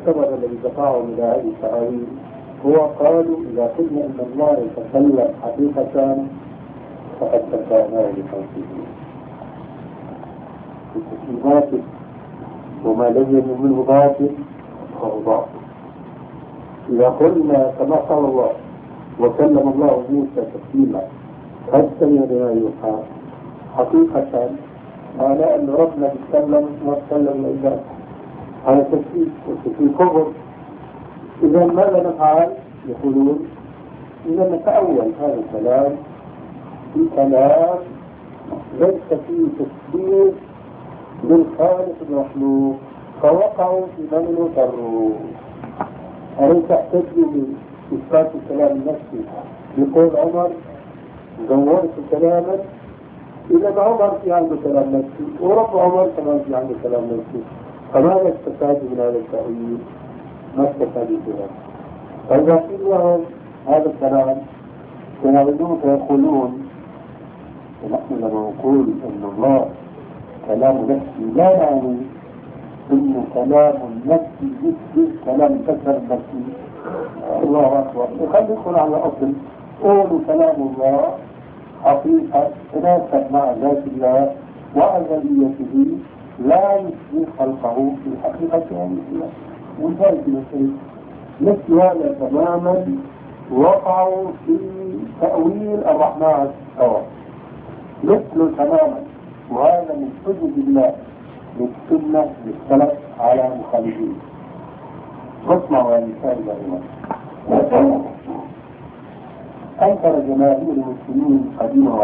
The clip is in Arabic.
المعتبر الذي دفعهم إلى هذه التعاويل هو قالوا إذا قلنا أن الله يتكلم حقيقة فقد تكلمنا لخلقه باطل، وما لم يكن منه باطل فهو باطل. إذا قلنا كما قال الله وكلم الله موسى تكليما فاستمع لما يوحى حقيقة، معناه أن ربنا بيتكلم ما تكلم إلا على تكليف، والتكليف كفر. إذا ماذا نفعل؟ يقولون إذا نتأول هذا الكلام في كلام ليس فيه تشبيه بالخالق المخلوق، فوقعوا في من يضروا. أليس تحتجوا بإثبات الكلام النفسي؟ يقول عمر دورت كلاما، إذا عمر في عنده كلام نفسي ورب عمر كمان في عنده كلام نفسي، فماذا استفاد من هذا التأويل؟ ما استفاد بها. فإذا قيل لهم هذا الكلام فيعودون فيقولون ونحن لما نقول أن الله كلام نفسي لا يعني إنه كلام نفسي مثل كلام بشر نفسي. الله أكبر. وخلي يدخل على أصل قولوا كلام الله حقيقة تناسب مع ذات الله وأزليته لا يشبه خلقه في حقيقة الله. وذلك مثل هذا تماما وقعوا في تأويل الرحمن استوى مثل تماما، وهذا من حجج الله للسنة للسلف على مخالفين. واسمعوا هذه الفائدة هنا. أنكر جماهير المسلمين قديما